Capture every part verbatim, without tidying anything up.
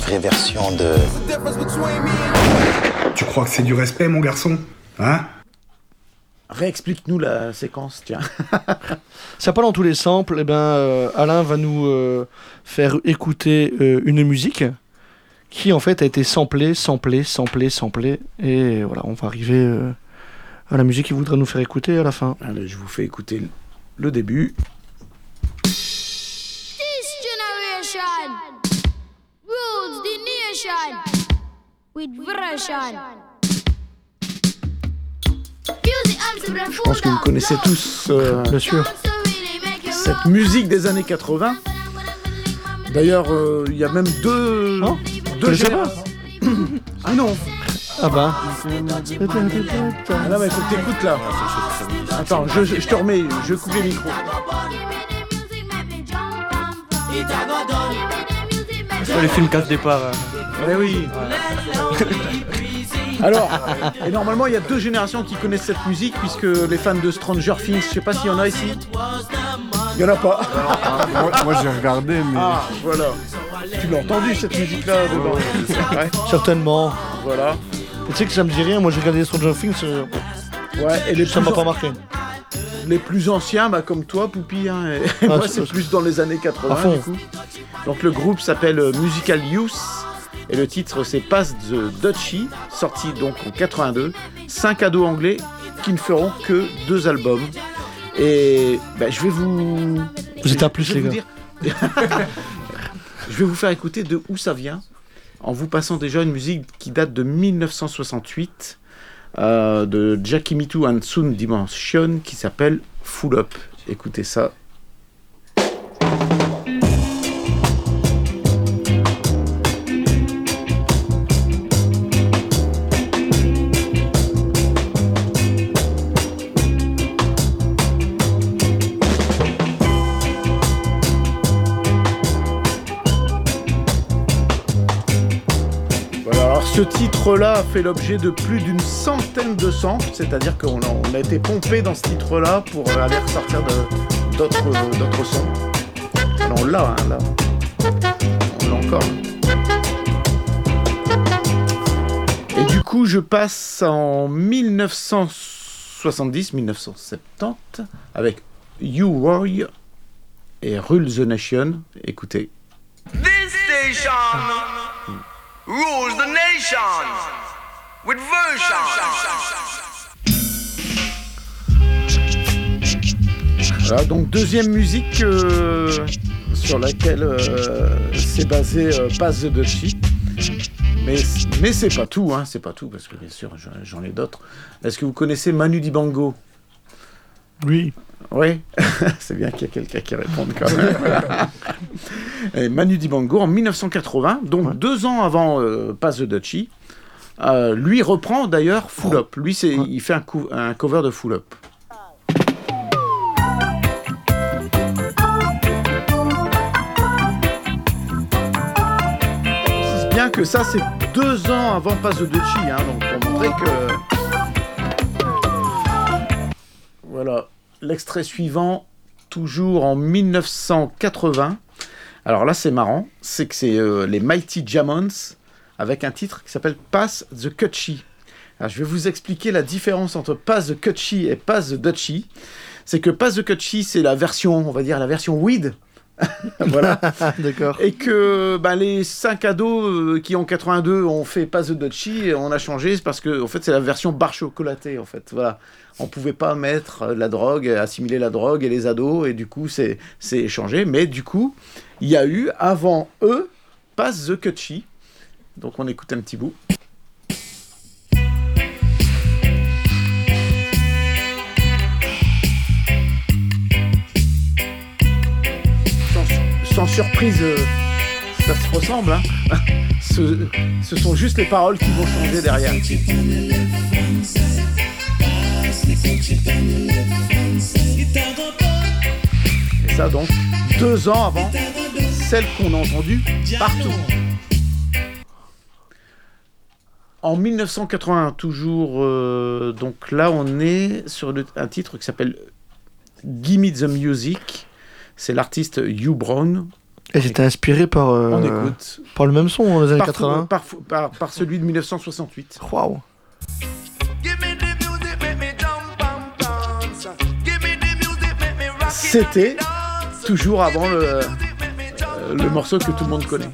vraie version de... Tu crois que c'est du respect, mon garçon? Hein? Réexplique-nous la séquence, tiens. Ça part dans tous les samples. Eh ben, euh, Alain va nous euh, faire écouter euh, une musique qui, en fait, a été samplée, samplée, samplée, samplée. Et voilà, on va arriver euh, à la musique qu'il voudrait nous faire écouter à la fin. Allez, je vous fais écouter le début. This generation rules the nation with version. Je pense que vous connaissez tous euh, Bien sûr. cette musique des années quatre-vingts. D'ailleurs, euh, il y a même deux, Oh, deux je sais générations. Ah non. Ah bah. Ah non, mais il faut que t'écoutes là. Attends, je, je te remets, je coupe les micros. Sur les films casse départ. Eh oui. Alors, et normalement, il y a deux générations qui connaissent cette musique, puisque les fans de Stranger Things, je sais pas s'il y en a ici. Il y en a pas. moi, moi, j'ai regardé, mais... Ah, voilà. Tu l'as entendu cette musique-là dedans? Ouais. Certainement. Voilà. Et tu sais que ça me dit rien, moi j'ai regardé Stranger Things, euh, Ouais, et les ça plus m'a pas an- marqué. Les plus anciens, bah, comme toi, Poupie, hein, et Ah, moi, c'est- c'est plus dans les années À quatre-vingts, fond. du coup. Donc, le groupe s'appelle euh, Musical Youth, et le titre, c'est Pass the Dutchie, sorti donc en quatre-vingt-deux. Cinq ados anglais qui ne feront que deux albums. Et bah, je vais vous... Vous êtes un plus, je vais les vous gars. dire- Je vais vous faire écouter de où ça vient, en vous passant déjà une musique qui date de mille neuf cent soixante-huit, euh, de Jackie Mittoo and Sound Dimension, qui s'appelle Full Up. Écoutez ça. Voilà, alors ce titre-là a fait l'objet de plus d'une centaine de samples, c'est-à-dire qu'on a, on a été pompé dans ce titre-là pour euh, aller ressortir de- d'autres, euh, d'autres sons. Alors on l'a, hein, là. On l'a encore. Et du coup, je passe en mille neuf cent soixante-dix mille neuf cent soixante-dix avec You Roy et Rule the Nation. Écoutez. This station rules the nation with version. Voilà, donc deuxième musique euh, sur laquelle euh, c'est basé euh, Pass the Dutchie. Mais, mais c'est pas tout, hein, c'est pas tout, parce que bien sûr j'en, j'en ai d'autres. Est-ce que vous connaissez Manu Dibango? Oui. Oui, c'est bien qu'il y ait quelqu'un qui réponde quand même. Et Manu Dibango, en mille neuf cent quatre-vingts, donc ouais. deux ans avant euh, Pass the Dutchie, euh, lui reprend d'ailleurs Full oh. Up. Lui, c'est, ouais. il fait un, co- un cover de Full Up. C'est bien que ça, c'est deux ans avant Pass the Dutchie, hein, donc pour montrer que... Voilà. L'extrait suivant, toujours en mille neuf cent quatre-vingts. Alors là, c'est marrant. C'est que c'est euh, les Mighty Jamons avec un titre qui s'appelle Pass the Cutchie. Alors, je vais vous expliquer la différence entre Pass the Cutchie et Pass the Dutchie. C'est que Pass the Cutchie, c'est la version, on va dire, la version weed. Voilà. D'accord. Et que bah, les cinq ados euh, qui en quatre-vingt-deux ont fait Pass the Dutchie, on a changé, c'est parce que en fait, c'est la version barre chocolatée, en fait. Voilà. On pouvait pas mettre la drogue, assimiler la drogue et les ados, et du coup, c'est, c'est changé. Mais du coup, il y a eu, avant eux, Pass the Cutchie. Donc, on écoute un petit bout. Sans, sans surprise, euh, ça se ressemble, hein. ce, ce sont juste les paroles qui vont changer derrière. Et ça donc, deux ans avant celle qu'on a entendue partout. En mille neuf cent quatre-vingt, toujours, euh, donc là on est sur le, un titre qui s'appelle Gimme the Music. C'est l'artiste Hugh Brown Et c'était inspiré par, euh, On écoute. par le même son dans les années Par, quatre-vingts. par, par, par celui de mille neuf cent soixante-huit. Waouh. C'était toujours avant le, euh, le morceau que tout le monde connaît.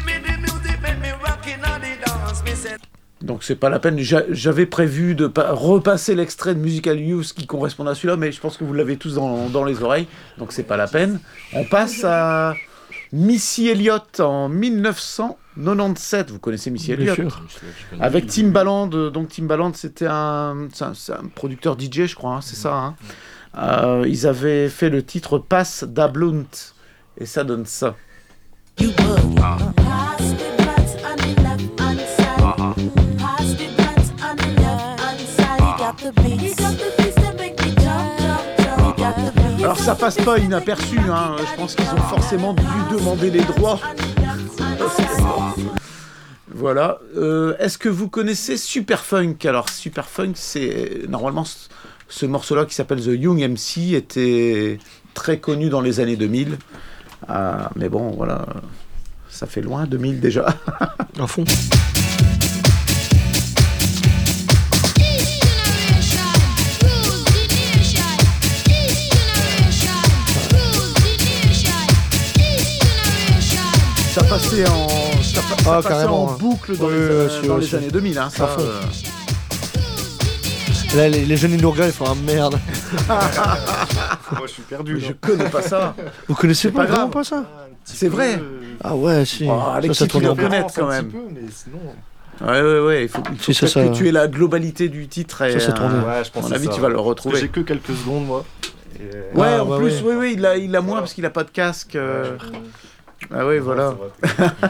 Donc c'est pas la peine. J'a- J'avais prévu de pa- repasser l'extrait de Musical Youth qui correspond à celui-là, mais je pense que vous l'avez tous dans, dans les oreilles, donc c'est pas la peine. On passe à Missy Elliott en mille neuf cent quatre-vingt-dix-sept. Vous connaissez Missy Bien Elliott sûr. avec Timbaland. Donc Timbaland, c'était un, c'est un, c'est un producteur D J, je crois, hein, c'est ça. Hein. Euh, ils avaient fait le titre Pass da Blunt et ça donne ça. Alors ça passe pas inaperçu, hein. Je pense qu'ils ont forcément dû demander les droits. Voilà. Euh, Est-ce que vous connaissez Superfunk? Alors Superfunk, c'est normalement c- ce morceau-là qui s'appelle The Young M C était très connu dans les années deux mille. Ah, mais bon, voilà, ça fait loin deux mille déjà. À fond. Ça passait en, ça, pa- ça Ah, passait carrément, en hein. boucle dans Oui, les, oui, euh, aussi, dans aussi. les années deux mille. Hein, ça, À fond. euh, Là, les, les jeunes ils nous regardent, ils font ah merde. Moi, je suis perdu. mais là. je connais pas ça. Vous connaissez C'est pas, pas grave. vraiment pas ça? C'est vrai. Ah ouais, si. Oh, Ça, Alexis, ça tu tourne le en boucle. connaître quand Un même. petit peu, mais sinon... Ouais, ouais, ouais. Il faut, il faut Si, ça, peut-être ça- que tu aies la globalité du titre et, Ça, c'est tourné. euh, Ouais, je à pense mon que avis, c'est tu ça. vas le Parce que retrouver. j'ai que quelques secondes, moi. Et, euh, Ouais, Ah, en bah plus, ouais. oui, oui, il a, il a moins parce qu'il a pas de casque. euh. Ah oui, voilà. ça va.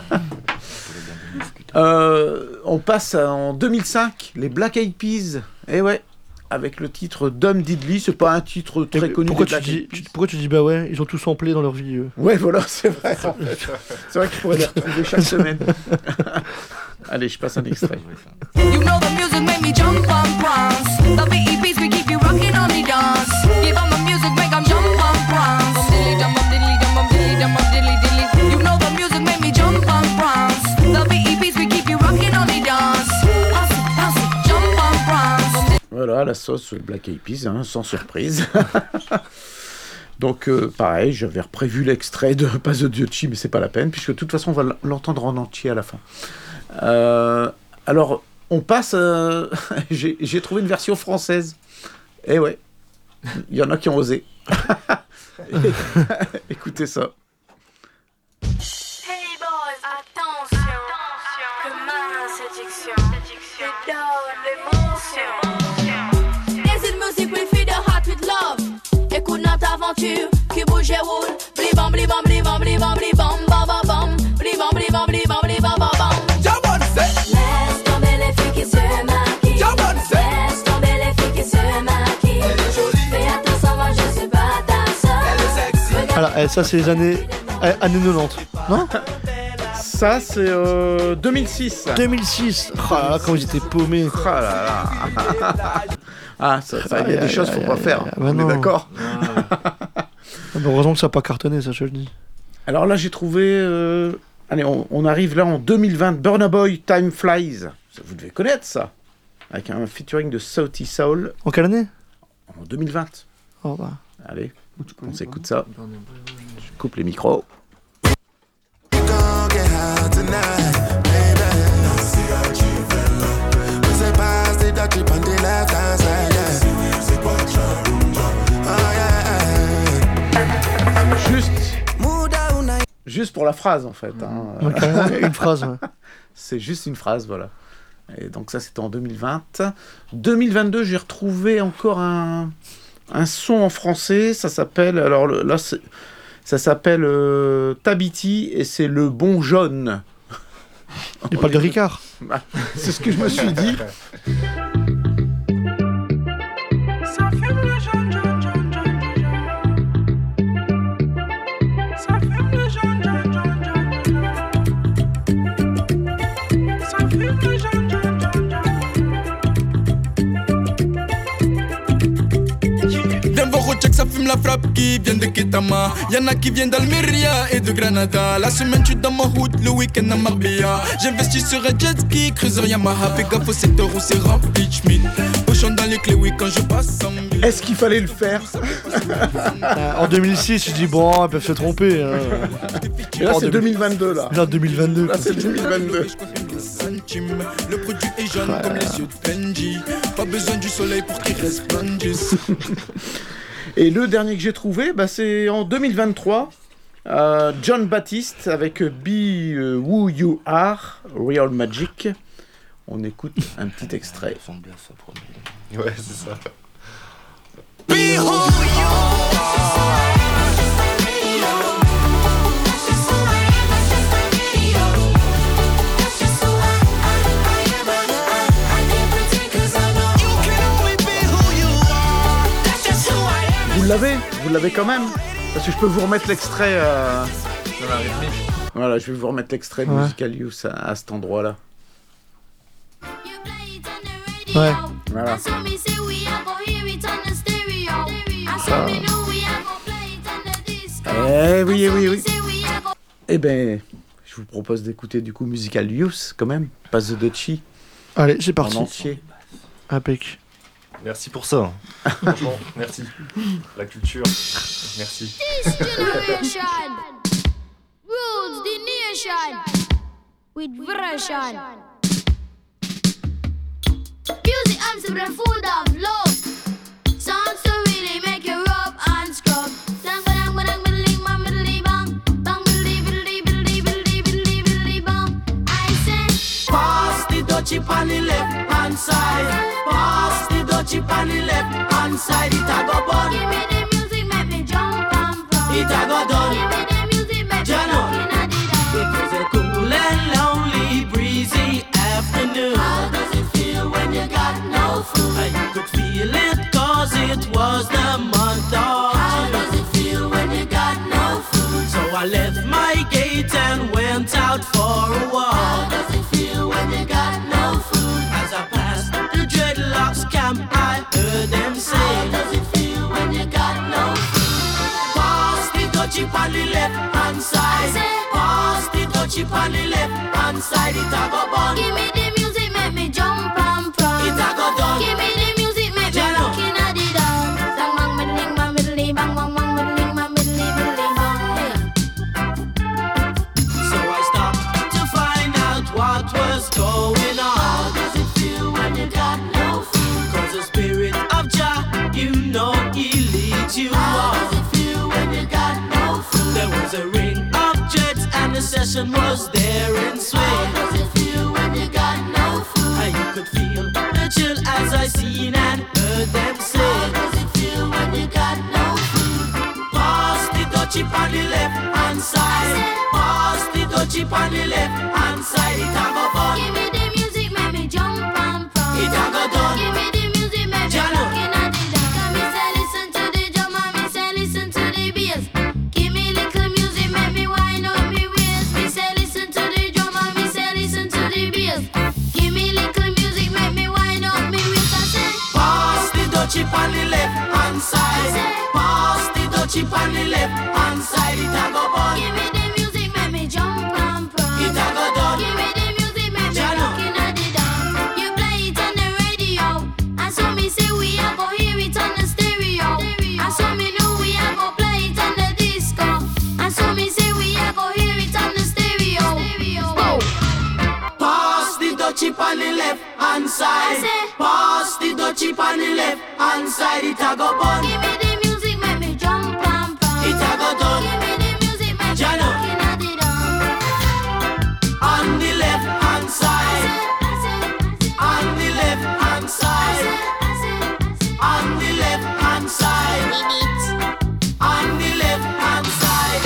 Euh, on passe à- en deux mille cinq, les Black Eyed Peas. Eh ouais, avec le titre Dum Diddley. C'est pas un titre très Et connu pourquoi, des tu Black dis, Eyed Peas. tu- pourquoi tu dis bah ouais, ils ont tous samplé dans leur vie. eux. Ouais, voilà, c'est vrai. en fait. C'est vrai qu'il pourrait les retrouver chaque semaine. Allez, je passe un extrait. You know the music make me jump on bronze. The B E Ps we keep you rocking on the dance. Give 'em the music, make 'em jump on bronze. Bum diddly dum bum diddly dum bum diddly dum bum diddly diddly. You know the music make me jump on bronze. The B E Ps we keep you rocking on the dance. Bounce it, bounce it, jump on bronze. Voilà, la sauce Black Eyed Peas, hein, sans surprise. Donc, euh, pareil, j'avais prévu l'extrait de Pas the Diocci, mais c'est pas la peine, puisque de toute façon, on va l'entendre en entier à la fin. Euh, alors, on passe. euh, j'ai j'ai trouvé une version française. Eh ouais, il y en a qui ont osé. Écoutez ça. Hey boys, attention, demain séduction, c'est dans l'émotion. Is it music will feed the heart with love? Écoute notre aventure qui bouge et roule. Blibam, blibam, blibam, blibam, blibam, bam, bam, bam. Blibam, blibam, blibam, blibam, bam, bam. Laisse tomber les filles qui se maquillent. Laisse tomber les filles qui se maquillent. Fais attention, moi je suis pas ta sœur. Voilà, eh, ça c'est les années, eh, années quatre-vingt-dix. Non Ça, c'est euh, deux mille six. deux mille six. Ah là là, quand ils étaient paumés. Ah là là. Ah, ça, ça, il y a Aïe, des aïe, choses qu'il aïe, faut pas aïe, faire. aïe, bah On est non. d'accord. Ah, bah, heureusement que ça n'a pas cartonné, ça je le dis. Alors là, j'ai trouvé. euh, Allez, on, on arrive là en deux mille vingt. Burna Boy, Time Flies. Ça, vous devez connaître ça. Avec un featuring de Sauti Soul En quelle année? en deux mille vingt. Oh bah. Allez, on s'écoute ça. Je coupe les micros. Juste, juste pour la phrase en fait. hein. Ouais, carrément, une phrase. Ouais. C'est juste une phrase, voilà. Et donc ça, c'était en deux mille vingt. deux mille vingt-deux, j'ai retrouvé encore un, un son en français. Ça s'appelle, alors le- là, c'est- ça s'appelle euh, Tabiti et c'est Le Bon Jaune. Il parle de Ricard. Bah, c'est ce que je me suis dit. Ça fume le jaune, jaune, jaune, jaune, jaune. Ça fume le jaune, jaune, jaune, jaune. Ça fume le jaune, jaune, jaune, jaune. Them go go check que ça fume la frappe qui vient de Ketama. Y'en a qui viennent d'Almeria et de Granada. La semaine tu dans ma hood, le week-end à Marbella. J'investis sur un jet ski, cruiser Yamaha. Fais gaffe au secteur où c'est rempli de schmitt. Pochon dans les clés, oui, quand je passe en mille. Est-ce qu'il fallait le faire? Euh, En deux mille six, je dis bon, ils peuvent se tromper. Hein. Et là En c'est deux mille- deux mille vingt-deux là. Là, deux mille vingt-deux. Là c'est deux mille vingt-deux. Le produit est jaune Ouais. comme les yeux de Benji. Pas besoin du soleil pour qu'il resplendisse. Et le dernier que j'ai trouvé, bah, c'est en deux mille vingt-trois. euh, John Baptiste avec Be euh, Who You Are, Real Magic. On écoute un petit extrait. Ouais, c'est ça. Vous l'avez? Vous l'avez quand même? Parce que je peux vous remettre l'extrait. euh, Dans la rythmique. Voilà, je vais vous remettre l'extrait de Ouais. Musical Youth à, à cet endroit-là. Ouais. Voilà. Eh oui, eh oui, oui. Eh ben, je vous propose d'écouter du coup Musical Youth quand même. Pass the Dutchie Allez, c'est en parti. entier. Impec. Merci pour ça. Franchement, merci. La culture, merci. This generation rules the nation with version. Music I'm and full of love. Songs to really make you rub and scrub. Dang dang dang biddly bang biddly bang bang biddly biddly biddly biddly biddly biddly bang. I say Pass the dutchie on the left hand side. Pass the dutchie on the left hand side. It a go bun. give me the music, make me jump and prance. It a go done. Give me the music, make me Jano. looking at the dance. It was a cool and lonely, breezy afternoon. How does it feel when you got no food? And you could feel it cause it was the month of How June. does it feel when you got no food? So I left my gate and went out for a How walk. does it feel when you got no food? As I passed the dreadlocks camp, I heard them How say, does it feel when you got no food? pass the dutchie on the left hand side. Pass the dutchie on the left hand side. It a go bun. Give me the music, make me jump and prance. It a go done. Give me the music, make me Jano. looking at the dance. Bang bang biddling bang biddly bang bang bang biddling bang biddly biddly bang. So I stopped to find out what was going How on. does it feel when you got no food? Cause the spirit of Jah, you know he leads you How on. does it feel when you got no food? There was a ring of jets and the session was there in How swing. does it feel when you got no food? And you could feel the chill as I seen and heard them How say, does it feel when you got no food? pass the dutchie on the left hand side. Pass the dutchie on the left hand side. It a go fun. Give me the music, make me jump and prance. It a go done. Give me the music, make me Jano. looking at the dance. Come me say listen to the drum and me say listen to the bass. Give me little music, make me wind up me waist. Me say listen to the drum and me say listen to the bass. Give me little music, make me wind up me waist. I say Pass the dutchie on the left hand side. Pass the dutchie on the left hand side. It a go bun. give me the music, make me jump and prance. It a go done. Give me the music, make me Jano. looking at the dance. You play it on the radio, and so me say we a go hear it on the stereo. And so me know we a go play it on the disco. And so me say we a go hear it on the stereo. Whoa. Pass the dutchie on the left hand side. I say- Pass the dutchie on the left hand side. It a go bun. Give me the music, make me jump and prance. It a go done. Give me the music, make me Jano. looking at the dance. On the left hand side. On the left hand side. On the left hand side. On the left hand side.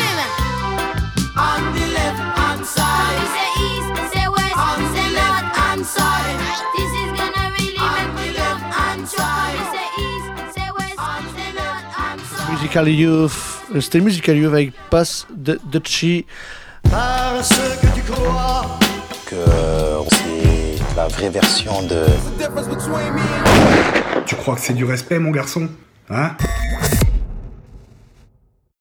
On the left hand side. Say east, say west, On the say left north hand and side. south. This is gonna really On make me the jump left and hand shout. side. Say east, say west, On say the north left and south. Musical Youth. Euh, C'était Musical Youth avec Pass the Dutchie. Parce que tu crois que c'est la vraie version de... Tu crois que c'est du respect, mon garçon? Hein?